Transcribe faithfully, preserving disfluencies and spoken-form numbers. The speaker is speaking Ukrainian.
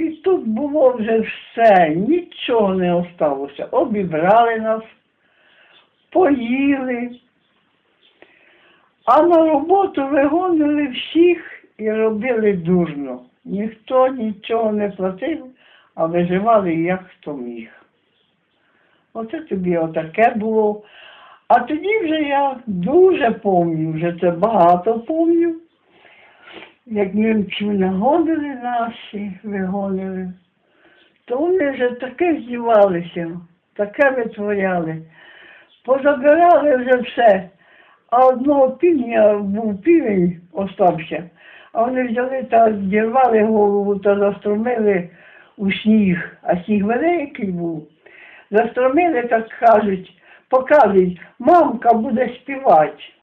І тут було вже все, нічого не осталося. Обібрали нас, поїли, а на роботу вигонили всіх і робили дурно. Ніхто нічого не платив, а виживали як хто міг. Оце тобі отаке було. А тоді вже я дуже пам'ятаю, вже це багато пам'ятаю, як німців нагонили наші, вигонили, то вони вже таке здівалися, таке витворяли. Позабирали вже все, а одного півня був півень, остався, а вони взяли та зірвали голову та застромили у сніг, а сніг великий був. Застромили, так кажуть, показують, мамка буде співати.